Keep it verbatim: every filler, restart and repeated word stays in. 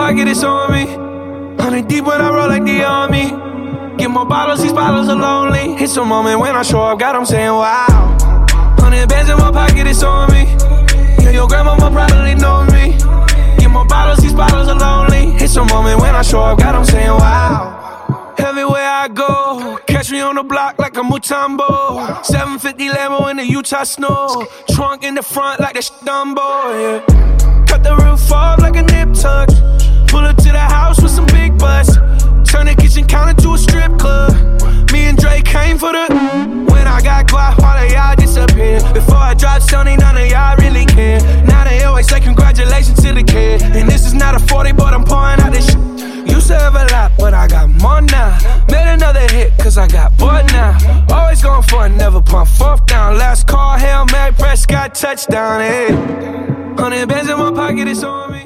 pocket, it's on me. Hundred deep when I roll like the army. Get more bottles, these bottles are lonely. It's a moment when I show up, God, I'm saying wow. Hundred bands in my pocket, it's on me. Yeah, your grandmama probably know me. Get more bottles, these bottles are lonely. It's a moment when I show up, God, I'm saying wow. Everywhere I go, catch me on the block like a Mutombo. seven fifty Lambo in the Utah snow. Trunk in the front like that shit Dumbo, yeah. Cut the roof off like a nip tuck. Pull up to the house with some big butts. Turn the kitchen counter to a strip club. Me and Drake came for the. When I got quiet, all of y'all disappear. Before I dropped Sony, none of y'all really care. Now they always say congratulations to the kid. And this is not a forty, but I'm pouring out this shit. Used to have a lot, but I got more now. Made another hit, cause I got bored now. Always going for it, never pump fourth down. Last call, Hail Mary, Prescott, touchdown, hey. Hundred bands in my pocket, it's on me.